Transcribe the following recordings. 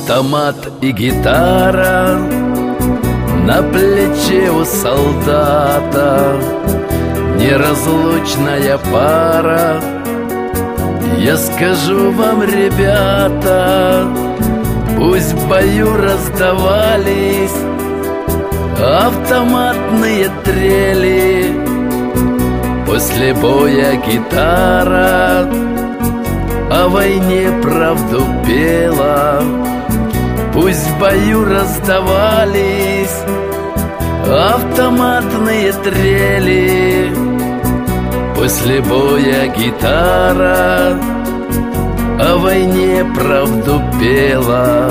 Автомат и гитара на плече у солдата, неразлучная пара. Я скажу вам, ребята, пусть в бою раздавались автоматные трели. После боя гитара о войне правду пела. Пусть в бою раздавались автоматные трели. После боя гитара о войне правду пела.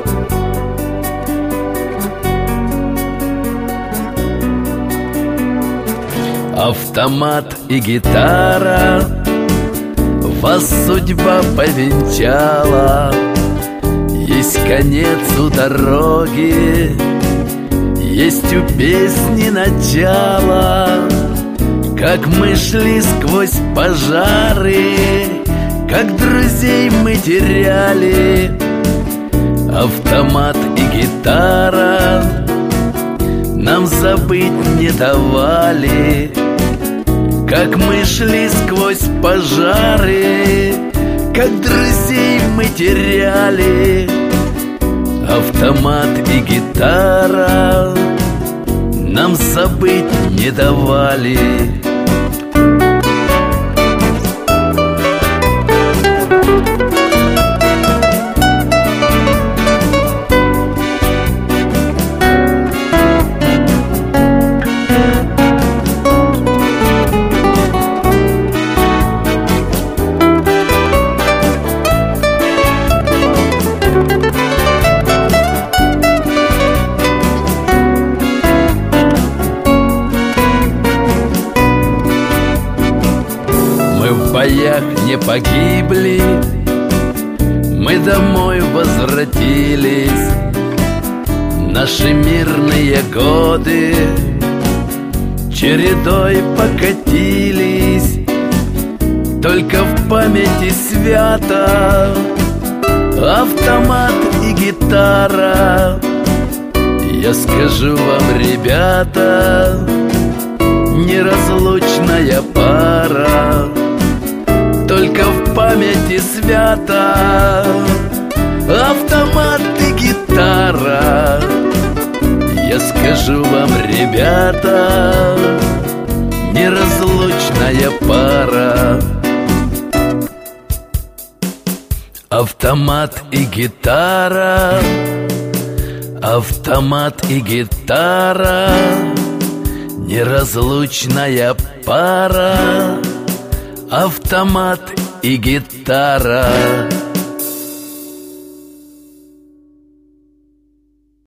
Автомат и гитара, вас судьба повенчала. Есть конец у дороги, есть у песни начало. Как мы шли сквозь пожары, как друзей мы теряли. Автомат и гитара нам забыть не давали. Как мы шли сквозь пожары, как друзей мы теряли. Автомат и гитара нам забыть не давали. В боях не погибли, мы домой возвратились. Наши мирные годы чередой покатились. Только в памяти свято автомат и гитара. Я скажу вам, ребята, неразлучная пара. Только в памяти свято автомат и гитара. Я скажу вам, ребята, неразлучная пара. Автомат и гитара, автомат и гитара, неразлучная пара. Автомат и гитара.